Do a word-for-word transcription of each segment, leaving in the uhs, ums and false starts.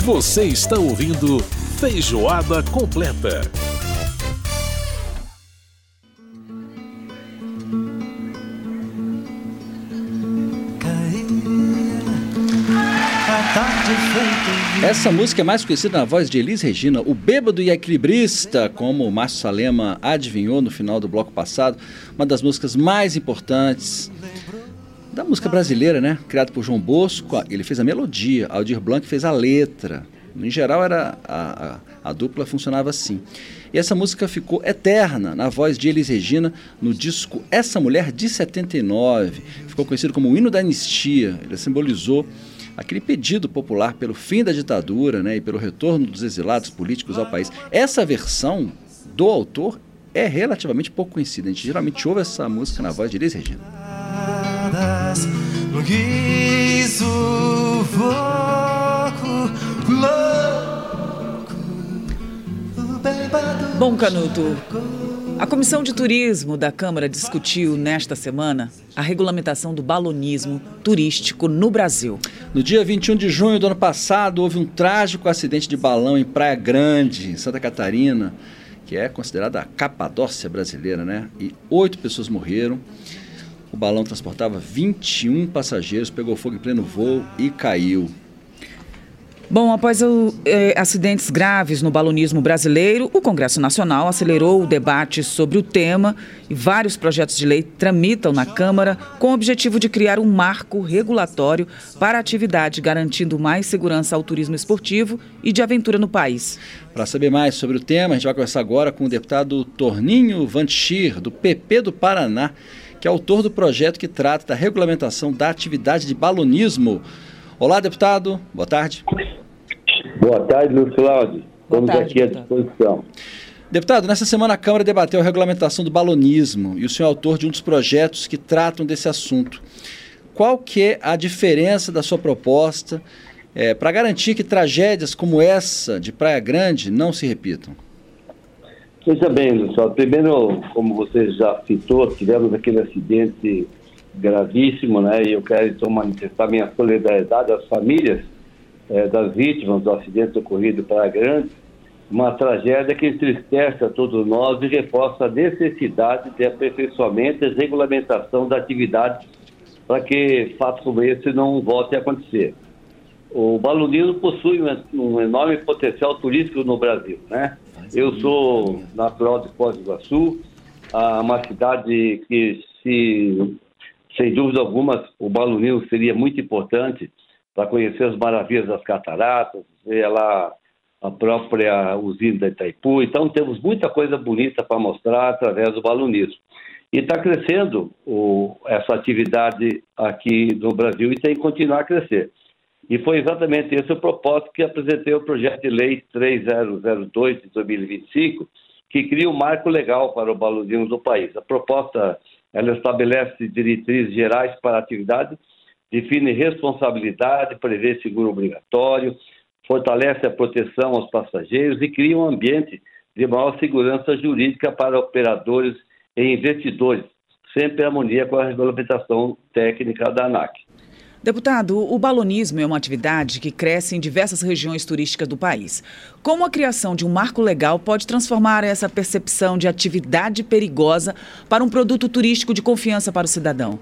Você está ouvindo Feijoada Completa. Essa música é mais conhecida na voz de Elis Regina, o bêbado e equilibrista, como o Márcio Salema adivinhou no final do bloco passado, uma das músicas mais importantes da música brasileira, né? Criado por João Bosco, ele fez a melodia, Aldir Blanc fez a letra. Em geral, era a, a, a dupla funcionava assim. E essa música ficou eterna na voz de Elis Regina no disco Essa Mulher de setenta e nove. Ficou conhecido como o hino da anistia. Ele simbolizou aquele pedido popular pelo fim da ditadura, né, e pelo retorno dos exilados políticos ao país. Essa versão do autor é relativamente pouco conhecida. A gente geralmente ouve essa música na voz de Elis Regina. Bom, Canuto, a Comissão de Turismo da Câmara discutiu nesta semana a regulamentação do balonismo turístico no Brasil. No dia vinte e um de junho do ano passado, houve um trágico acidente de balão em Praia Grande, em Santa Catarina, que é considerada a Capadócia brasileira, né? E oito pessoas morreram. O balão transportava vinte e um passageiros, pegou fogo em pleno voo e caiu. Bom, após o, eh, acidentes graves no balonismo brasileiro, o Congresso Nacional acelerou o debate sobre o tema e vários projetos de lei tramitam na Câmara com o objetivo de criar um marco regulatório para a atividade, garantindo mais segurança ao turismo esportivo e de aventura no país. Para saber mais sobre o tema, a gente vai conversar agora com o deputado Torninho Vanchir, do P P do Paraná, que é autor do projeto que trata da regulamentação da atividade de balonismo. Olá, deputado. Boa tarde. Boa tarde, Luiz Cláudio. Estamos tarde, aqui à disposição. Deputado, nessa semana a Câmara debateu a regulamentação do balonismo e o senhor é autor de um dos projetos que tratam desse assunto. Qual que é a diferença da sua proposta é, para garantir que tragédias como essa de Praia Grande não se repitam? Veja bem, Luiz Cláudio. Primeiro, como você já citou, tivemos aquele acidente gravíssimo, né? E eu quero então manifestar minha solidariedade às famílias é, das vítimas do acidente ocorrido em Praia Grande, uma tragédia que entristece a todos nós e reforça a necessidade de aperfeiçoamento e regulamentação da atividade para que fatos como esse não voltem a acontecer. O balonismo possui um, um enorme potencial turístico no Brasil, né? Eu sou natural de Foz do Iguaçu, uma cidade que, se, sem dúvida alguma, o balonismo seria muito importante para conhecer as maravilhas das cataratas, ver lá a própria usina da Itaipu. Então, temos muita coisa bonita para mostrar através do balonismo. E está crescendo o, essa atividade aqui no Brasil e tem que continuar a crescer. E foi exatamente esse o propósito que apresentei o projeto de lei três mil dois de dois mil e vinte e cinco, que cria um marco legal para o balonismo do país. A proposta, ela estabelece diretrizes gerais para a atividade, define responsabilidade, prevê seguro obrigatório, fortalece a proteção aos passageiros e cria um ambiente de maior segurança jurídica para operadores e investidores, sempre em harmonia com a regulamentação técnica da ANAC. Deputado, o balonismo é uma atividade que cresce em diversas regiões turísticas do país. Como a criação de um marco legal pode transformar essa percepção de atividade perigosa para um produto turístico de confiança para o cidadão?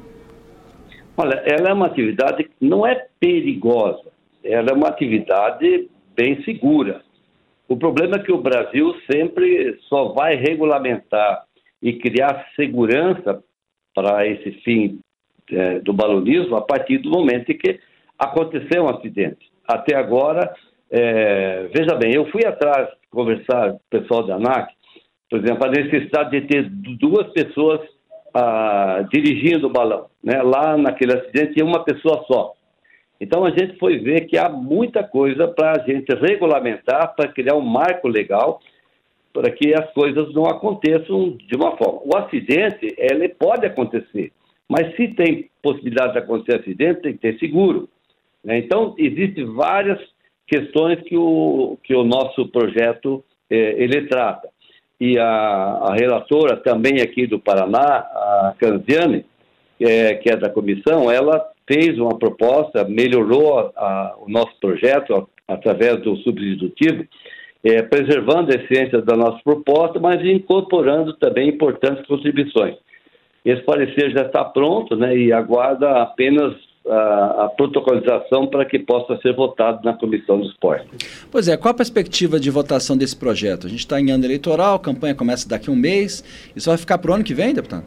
Olha, ela é uma atividade que não é perigosa, ela é uma atividade bem segura. O problema é que o Brasil sempre só vai regulamentar e criar segurança para esse fim é, do balonismo a partir do momento em que aconteceu um acidente. Até agora, é, veja bem, eu fui atrás conversar com o pessoal da ANAC, por exemplo, a necessidade de ter duas pessoas ah, dirigindo o balão, né? Lá naquele acidente tinha uma pessoa só. Então a gente foi ver que há muita coisa para a gente regulamentar, para criar um marco legal, para que as coisas não aconteçam de uma forma. O acidente, ele pode acontecer, mas se tem possibilidade de acontecer acidente, tem que ter seguro, né? Então existem várias questões que o, que o nosso projeto eh, ele trata. E a, a relatora também aqui do Paraná, a Canziani, é, que é da comissão, ela fez uma proposta, melhorou a, a, o nosso projeto, através do substitutivo, é, preservando a essência da nossa proposta, mas incorporando também importantes contribuições. Esse parecer já está pronto, né, e aguarda apenas a, a protocolização para que possa ser votado na Comissão do Esporte. Pois é, qual a perspectiva de votação desse projeto? A gente está em ano eleitoral, a campanha começa daqui a um mês, isso vai ficar para o ano que vem, deputado?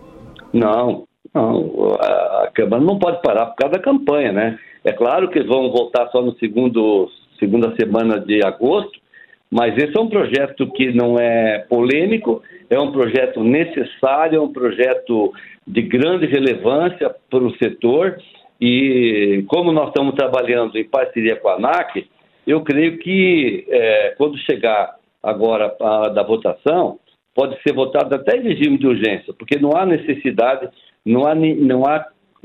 Não, não, a, a Câmara não pode parar por causa da campanha, né? É claro que vão votar só no segundo, segunda semana de agosto, mas esse é um projeto que não é polêmico, é um projeto necessário, é um projeto de grande relevância para o setor e como nós estamos trabalhando em parceria com a ANAC, eu creio que é, quando chegar agora a, da votação, pode ser votado até em regime de urgência, porque não há necessidade, não há, não há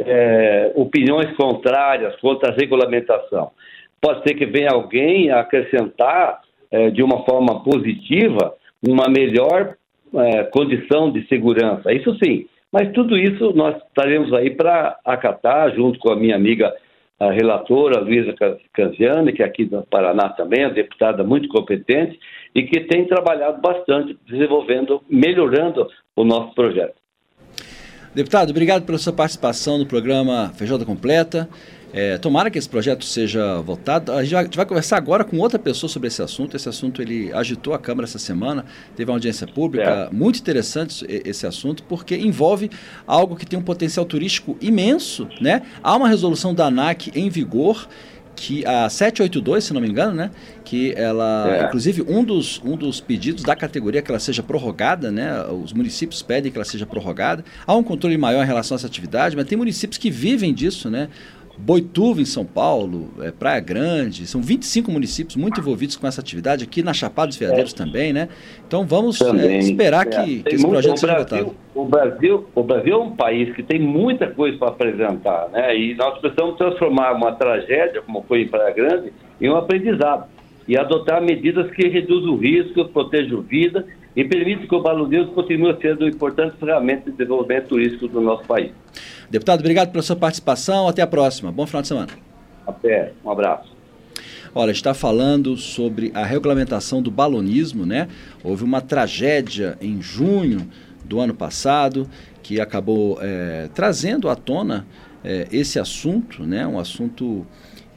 é, opiniões contrárias contra a regulamentação. Pode ser que venha alguém acrescentar é, de uma forma positiva uma melhor é, condição de segurança, isso sim. Mas tudo isso nós estaremos aí para acatar, junto com a minha amiga a relatora, Luísa Canziani, que é aqui do Paraná também, a deputada muito competente, e que tem trabalhado bastante, desenvolvendo, melhorando o nosso projeto. Deputado, obrigado pela sua participação no programa Feijoada Completa. É, tomara que esse projeto seja votado. A gente, vai, a gente vai conversar agora com outra pessoa sobre esse assunto. Esse assunto ele agitou a Câmara essa semana, teve uma audiência pública, é. muito interessante esse assunto, porque envolve algo que tem um potencial turístico imenso, né? Há uma resolução da ANAC em vigor, que a setecentos e oitenta e dois, se não me engano, né? Que ela, é. inclusive, um dos, um dos pedidos da categoria é que ela seja prorrogada, né? Os municípios pedem que ela seja prorrogada. Há um controle maior em relação a essa atividade, mas tem municípios que vivem disso, né? Boituva, em São Paulo, é, Praia Grande, são vinte e cinco municípios muito envolvidos com essa atividade, aqui na Chapada dos Veadeiros é. também, né? Então vamos é, esperar é. que, que esse projeto seja votado. O Brasil, o Brasil é um país que tem muita coisa para apresentar, né? E nós precisamos transformar uma tragédia, como foi em Praia Grande, em um aprendizado e adotar medidas que reduzam o risco, protejam a vida e permitem que o balonismo continue sendo importante ferramenta de desenvolvimento turístico do nosso país. Deputado, obrigado pela sua participação. Até a próxima. Bom final de semana. Até. Um abraço. Olha, a gente está falando sobre a regulamentação do balonismo, né? Houve uma tragédia em junho do ano passado que acabou é, trazendo à tona é, esse assunto, né? Um assunto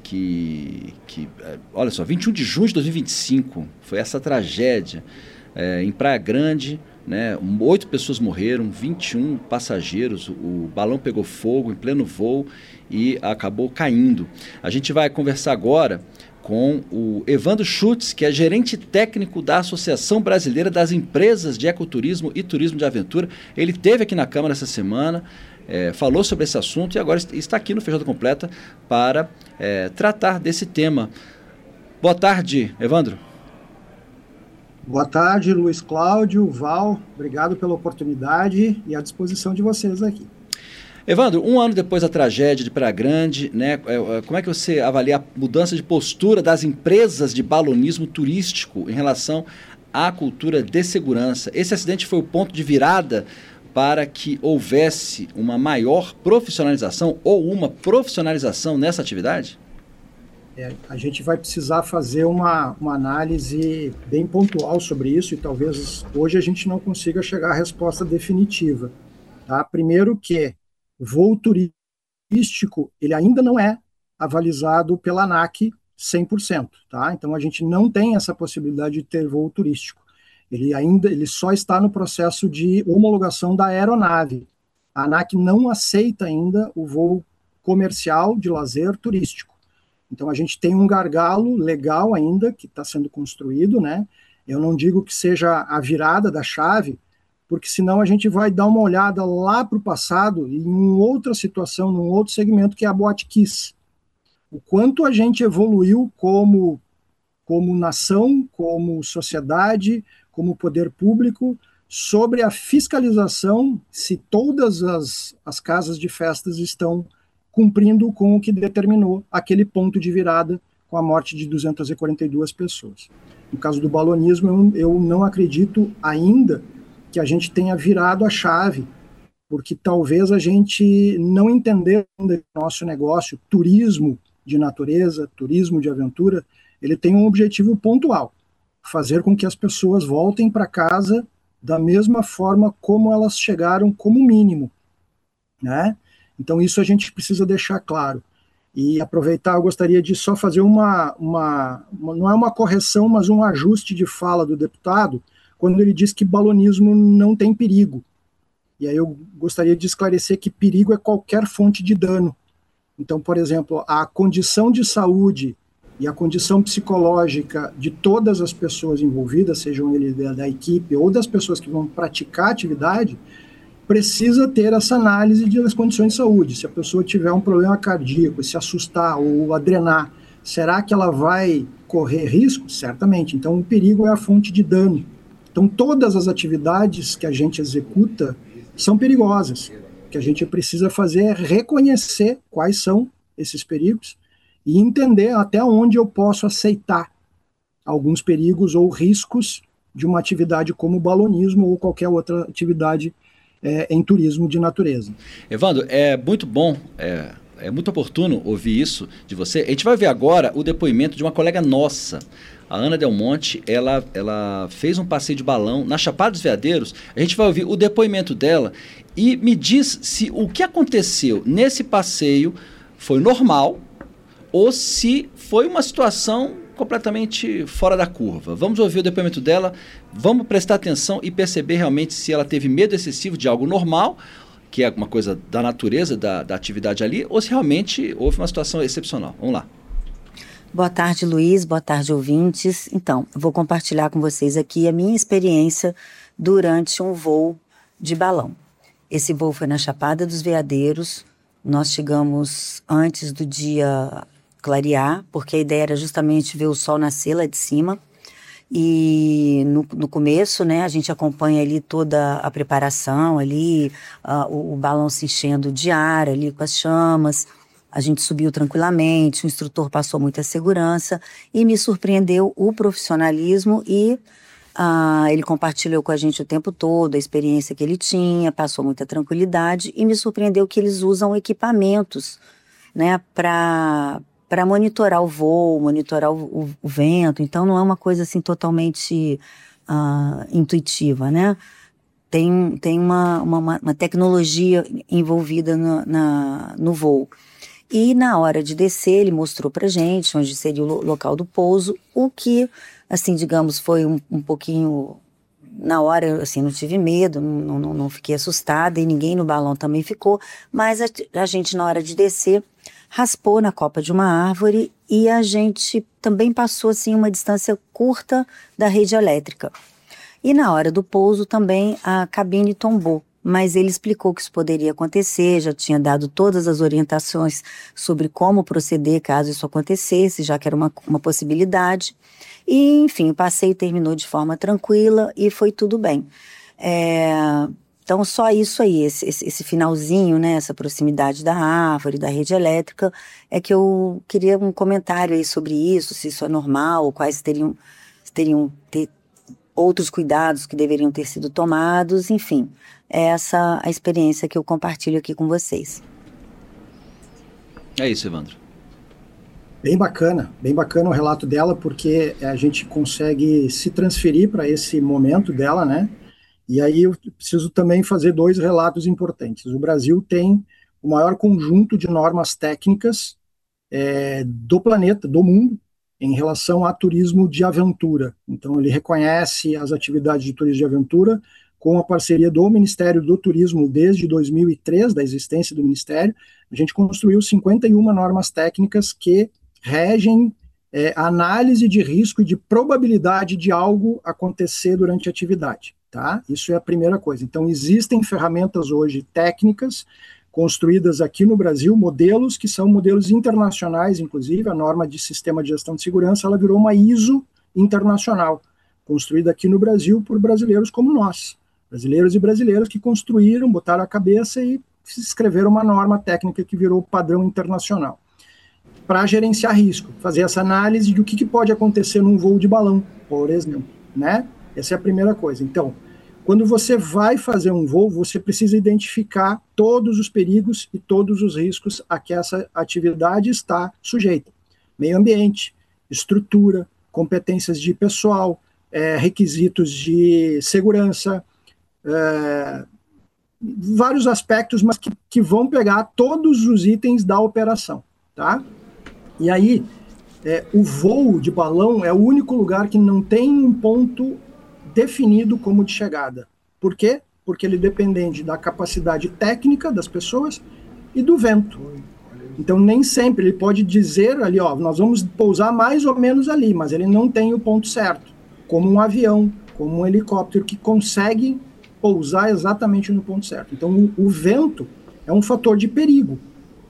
que, que é, olha só, vinte e um de junho de dois mil e vinte e cinco foi essa tragédia é, em Praia Grande. Né, oito pessoas morreram, vinte e um passageiros, o balão pegou fogo em pleno voo e acabou caindo. A gente vai conversar agora com o Evandro Schutz, que é gerente técnico da Associação Brasileira das Empresas de Ecoturismo e Turismo de Aventura. Ele esteve aqui na Câmara essa semana, é, falou sobre esse assunto e agora está aqui no Feijoada Completa para é, tratar desse tema. Boa tarde, Evandro. Boa tarde, Luiz Cláudio, Val, obrigado pela oportunidade e à disposição de vocês aqui. Evandro, um ano depois da tragédia de Praia Grande, né, como é que você avalia a mudança de postura das empresas de balonismo turístico em relação à cultura de segurança? Esse acidente foi o ponto de virada para que houvesse uma maior profissionalização ou uma profissionalização nessa atividade? É, a gente vai precisar fazer uma, uma análise bem pontual sobre isso e talvez hoje a gente não consiga chegar à resposta definitiva. Tá? Primeiro que voo turístico ele ainda não é avalizado pela ANAC cem por cento. Tá? Então a gente não tem essa possibilidade de ter voo turístico. Ele, ainda, ele só está no processo de homologação da aeronave. A ANAC não aceita ainda o voo comercial de lazer turístico. Então, a gente tem um gargalo legal ainda que está sendo construído, né? Eu não digo que seja a virada da chave, porque senão a gente vai dar uma olhada lá para o passado e em outra situação, num outro segmento que é a Boate Kiss. O quanto a gente evoluiu como, como nação, como sociedade, como poder público, sobre a fiscalização se todas as, as casas de festas estão cumprindo com o que determinou aquele ponto de virada com a morte de duzentas e quarenta e duas pessoas. No caso do balonismo, eu, eu não acredito ainda que a gente tenha virado a chave, porque talvez a gente não entendendo o nosso negócio, turismo de natureza, turismo de aventura, ele tem um objetivo pontual, fazer com que as pessoas voltem para casa da mesma forma como elas chegaram, como mínimo, né? Então isso a gente precisa deixar claro. E aproveitar, eu gostaria de só fazer uma, uma, uma, não é uma correção, mas um ajuste de fala do deputado, quando ele diz que balonismo não tem perigo. E aí eu gostaria de esclarecer que perigo é qualquer fonte de dano. Então, por exemplo, a condição de saúde e a condição psicológica de todas as pessoas envolvidas, sejam eles da, da equipe ou das pessoas que vão praticar a atividade, precisa ter essa análise das condições de saúde. Se a pessoa tiver um problema cardíaco, se assustar ou adrenar, será que ela vai correr risco? Certamente. Então, o perigo é a fonte de dano. Então, todas as atividades que a gente executa são perigosas. O que a gente precisa fazer é reconhecer quais são esses perigos e entender até onde eu posso aceitar alguns perigos ou riscos de uma atividade como o balonismo ou qualquer outra atividade é, em turismo de natureza. Evandro, é muito bom, é, é muito oportuno ouvir isso de você. A gente vai ver agora o depoimento de uma colega nossa, a Ana Del Monte. Ela, ela fez um passeio de balão na Chapada dos Veadeiros. A gente vai ouvir o depoimento dela e me diz se o que aconteceu nesse passeio foi normal ou se foi uma situação completamente fora da curva. Vamos ouvir o depoimento dela, vamos prestar atenção e perceber realmente se ela teve medo excessivo de algo normal, que é uma coisa da natureza, da, da atividade ali, ou se realmente houve uma situação excepcional. Vamos lá. Boa tarde, Luiz. Boa tarde, ouvintes. Então, eu vou compartilhar com vocês aqui a minha experiência durante um voo de balão. Esse voo foi na Chapada dos Veadeiros. Nós chegamos antes do dia clarear, porque a ideia era justamente ver o sol nascer lá de cima. E no, no começo, né, a gente acompanha ali toda a preparação, ali, uh, o, o balão se enchendo de ar, ali com as chamas. A gente subiu tranquilamente, o instrutor passou muita segurança e me surpreendeu o profissionalismo e uh, ele compartilhou com a gente o tempo todo a experiência que ele tinha, passou muita tranquilidade e me surpreendeu que eles usam equipamentos, né, para para monitorar o voo, monitorar o, o, o vento. Então não é uma coisa assim totalmente uh, intuitiva, né? Tem, tem uma, uma, uma tecnologia envolvida no, na, no voo. E na hora de descer, ele mostrou pra gente onde seria o local do pouso, o que, assim, digamos, foi um, um pouquinho... Na hora, assim, não tive medo, não, não, não fiquei assustada e ninguém no balão também ficou, mas a, a gente, na hora de descer, raspou na copa de uma árvore e a gente também passou, assim, uma distância curta da rede elétrica. E na hora do pouso também a cabine tombou. Mas ele explicou que isso poderia acontecer, já tinha dado todas as orientações sobre como proceder caso isso acontecesse, já que era uma, uma possibilidade. E, enfim, o passeio terminou de forma tranquila e foi tudo bem. É, então, só isso aí, esse, esse finalzinho, né, essa proximidade da árvore, da rede elétrica, é que eu queria um comentário aí sobre isso, se isso é normal, ou quais teriam, teriam ter outros cuidados que deveriam ter sido tomados, enfim. É essa a experiência que eu compartilho aqui com vocês. É isso, Evandro. Bem bacana, bem bacana o relato dela, porque a gente consegue se transferir para esse momento dela, né? E aí eu preciso também fazer dois relatos importantes. O Brasil tem o maior conjunto de normas técnicas é, do planeta, do mundo, em relação a turismo de aventura. Então ele reconhece as atividades de turismo de aventura com a parceria do Ministério do Turismo desde dois mil e três, da existência do Ministério. A gente construiu cinquenta e uma normas técnicas que regem é, a análise de risco e de probabilidade de algo acontecer durante a atividade, tá? Isso é a primeira coisa. Então, existem ferramentas hoje técnicas construídas aqui no Brasil, modelos que são modelos internacionais, inclusive, a norma de Sistema de Gestão de Segurança, ela virou uma I S O internacional, construída aqui no Brasil por brasileiros como nós, brasileiros e brasileiras que construíram, botaram a cabeça e escreveram uma norma técnica que virou padrão internacional, para gerenciar risco, fazer essa análise de o que, que pode acontecer num voo de balão, por exemplo, né? Essa é a primeira coisa. Então, quando você vai fazer um voo, você precisa identificar todos os perigos e todos os riscos a que essa atividade está sujeita. Meio ambiente, estrutura, competências de pessoal, é, requisitos de segurança, é, vários aspectos, mas que, que vão pegar todos os itens da operação, tá? E aí, é, o voo de balão é o único lugar que não tem um ponto definido como de chegada. Por quê? Porque ele depende da capacidade técnica das pessoas e do vento. Então, nem sempre ele pode dizer ali, ó, nós vamos pousar mais ou menos ali, mas ele não tem o ponto certo, como um avião, como um helicóptero que consegue pousar exatamente no ponto certo. Então, o, o vento é um fator de perigo.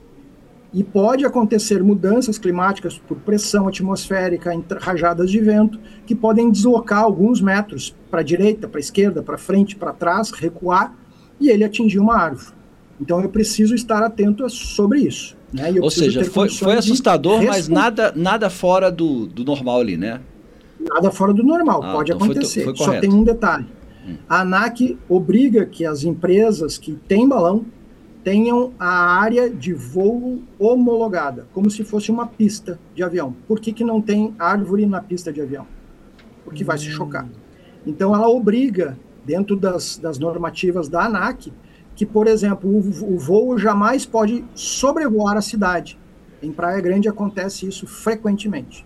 E pode acontecer mudanças climáticas por pressão atmosférica, rajadas de vento, que podem deslocar alguns metros para a direita, para a esquerda, para frente, para trás, recuar, e ele atingir uma árvore. Então eu preciso estar atento sobre isso. Né? Ou seja, foi, foi assustador, mas nada, nada fora do, do normal ali, né? Nada fora do normal, ah, pode então acontecer. Foi, foi Só tem um detalhe. Hum. A ANAC obriga que as empresas que têm balão tenham a área de voo homologada, como se fosse uma pista de avião. Por que que não tem árvore na pista de avião? Porque hum. vai se chocar. Então ela obriga, dentro das, das normativas da ANAC, que, por exemplo, o, o voo jamais pode sobrevoar a cidade. Em Praia Grande acontece isso frequentemente.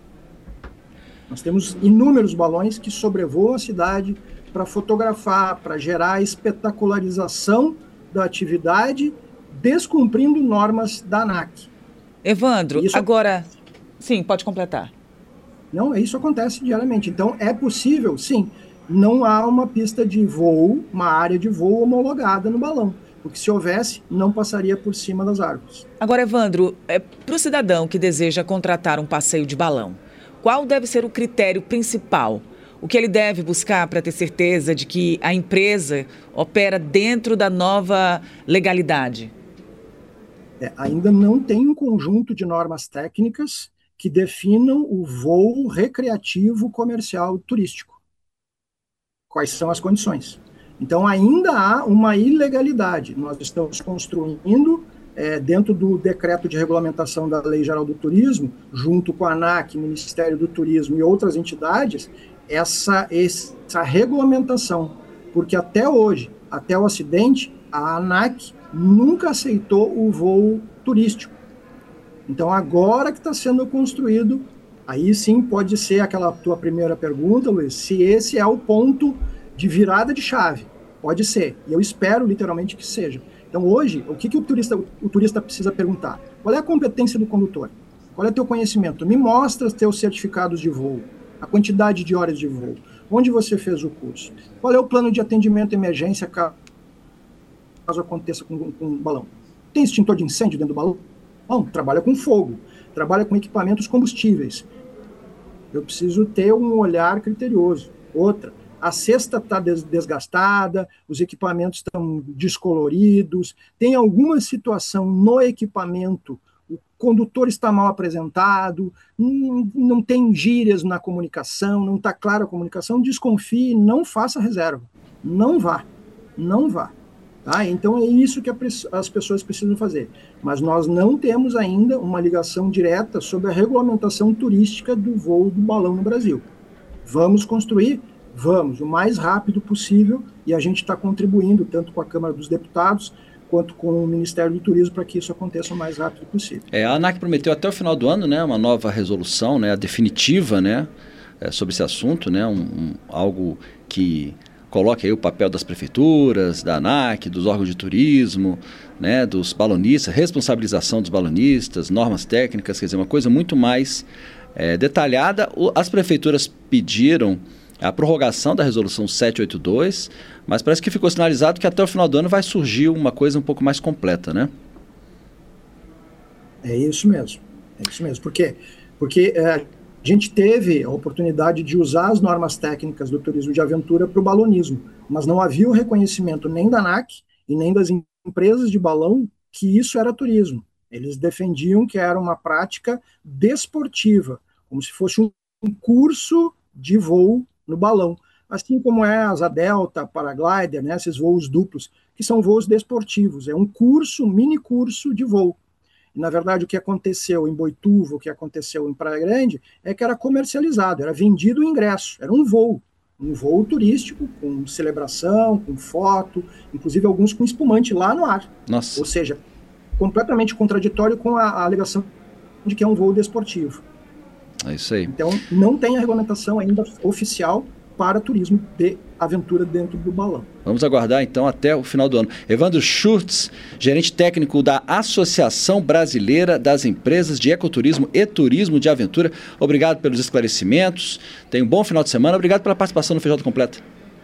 Nós temos inúmeros balões que sobrevoam a cidade para fotografar, para gerar a espetacularização da atividade, descumprindo normas da ANAC. Evandro, isso agora... Acontece. Sim, pode completar. Não, isso acontece diariamente. Então, é possível, sim, não há uma pista de voo, uma área de voo homologada no balão. Porque se houvesse, não passaria por cima das árvores. Agora, Evandro, é, para o cidadão que deseja contratar um passeio de balão, qual deve ser o critério principal? O que ele deve buscar para ter certeza de que a empresa opera dentro da nova legalidade? É, ainda não tem um conjunto de normas técnicas que definam o voo recreativo, comercial, turístico. Quais são as condições? Então, ainda há uma ilegalidade. Nós estamos construindo, é, dentro do decreto de regulamentação da Lei Geral do Turismo, junto com a ANAC, Ministério do Turismo e outras entidades, essa, essa regulamentação. Porque até hoje, até o acidente, a ANAC nunca aceitou o voo turístico. Então, agora que está sendo construído, aí sim pode ser aquela tua primeira pergunta, Luiz, se esse é o ponto de virada de chave. Pode ser, e eu espero literalmente que seja. Então hoje, o que, que o, turista, o turista precisa perguntar? Qual é a competência do condutor? Qual é o teu conhecimento? Me mostra os teus certificados de voo, a quantidade de horas de voo, onde você fez o curso, qual é o plano de atendimento de emergência caso aconteça com, com um balão. Tem extintor de incêndio dentro do balão? Não, trabalha com fogo, trabalha com equipamentos combustíveis. Eu preciso ter um olhar criterioso. Outra, a cesta está desgastada, os equipamentos estão descoloridos, tem alguma situação no equipamento, o condutor está mal apresentado, não, não tem gírias na comunicação, não está clara a comunicação, desconfie, não faça reserva. Não vá, não vá. Tá? Então é isso que a, as pessoas precisam fazer. Mas nós não temos ainda uma ligação direta sobre a regulamentação turística do voo do balão no Brasil. Vamos construir? Vamos, o mais rápido possível, e a gente está contribuindo tanto com a Câmara dos Deputados quanto com o Ministério do Turismo para que isso aconteça o mais rápido possível. É, a ANAC prometeu até o final do ano, né, uma nova resolução, né, a definitiva, né, é, sobre esse assunto, né, um, um, algo que coloque aí o papel das prefeituras, da ANAC, dos órgãos de turismo, né, dos balonistas, responsabilização dos balonistas, normas técnicas, quer dizer, uma coisa muito mais é, detalhada. As prefeituras pediram a prorrogação da resolução setecentos e oitenta e dois, mas parece que ficou sinalizado que até o final do ano vai surgir uma coisa um pouco mais completa, né? É isso mesmo, é isso mesmo. Por quê? Porque é, a gente teve a oportunidade de usar as normas técnicas do turismo de aventura para o balonismo, mas não havia o reconhecimento nem da ANAC e nem das empresas de balão que isso era turismo. Eles defendiam que era uma prática desportiva, como se fosse um curso de voo no balão, assim como é a Asa Delta, Paraglider, né, esses voos duplos, que são voos desportivos, é um curso, um mini curso de voo. E, na verdade, o que aconteceu em Boituva, o que aconteceu em Praia Grande, é que era comercializado, era vendido o ingresso, era um voo. Um voo turístico, com celebração, com foto, inclusive alguns com espumante lá no ar. Nossa. Ou seja, completamente contraditório com a, a alegação de que é um voo desportivo. É isso aí. Então, não tem a regulamentação ainda oficial para turismo de aventura dentro do balão. Vamos aguardar, então, até o final do ano. Evandro Schurtz, gerente técnico da Associação Brasileira das Empresas de Ecoturismo e Turismo de Aventura. Obrigado pelos esclarecimentos. Tenha um bom final de semana. Obrigado pela participação no Feijoada Completa.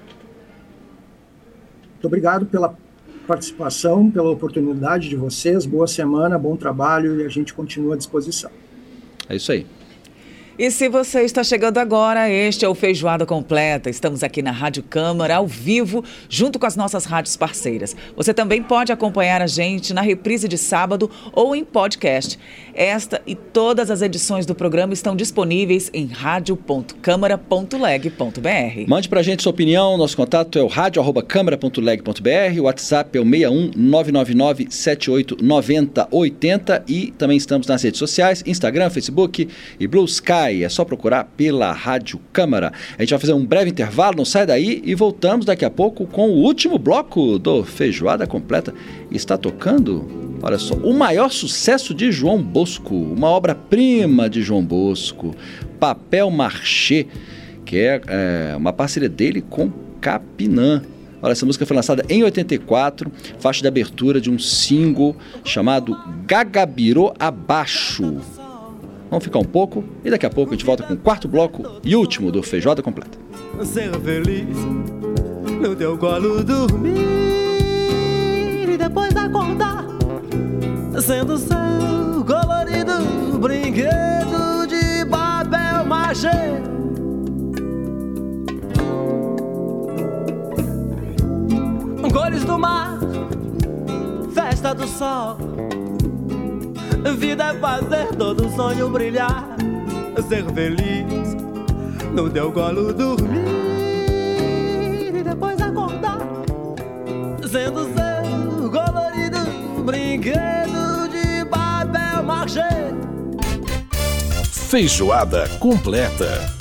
Muito obrigado pela participação, pela oportunidade de vocês. Boa semana, bom trabalho e a gente continua à disposição. É isso aí. E se você está chegando agora, este é o Feijoada Completa. Estamos aqui na Rádio Câmara, ao vivo, junto com as nossas rádios parceiras. Você também pode acompanhar a gente na reprise de sábado ou em podcast. Esta e todas as edições do programa estão disponíveis em radio ponto câmara ponto leg ponto br. Mande pra gente sua opinião. Nosso contato é o radio arroba câmara ponto leg ponto br. O WhatsApp é o seis um nove nove nove sete oito nove zero oito zero. E também estamos nas redes sociais, Instagram, Facebook e Blue Sky. É só procurar pela Rádio Câmara. A gente vai fazer um breve intervalo, não sai daí, e voltamos daqui a pouco com o último bloco do Feijoada Completa. Está tocando, olha só, o maior sucesso de João Bosco, uma obra-prima de João Bosco, Papel Machê, que é, é uma parceria dele com Capinã. Olha, essa música foi lançada em oitenta e quatro, faixa de abertura de um single chamado Gagabirô Abaixo. Vamos ficar um pouco e daqui a pouco a gente volta com o quarto bloco e último do Feijoada Completa. Ser feliz no teu colo, dormir e depois acordar sendo seu colorido brinquedo de papel machê. Cores do mar, festa do sol, vida é fazer todo sonho brilhar, ser feliz no teu colo, dormir e depois acordar sendo seu colorido brinquedo de papel machê. Feijoada Completa.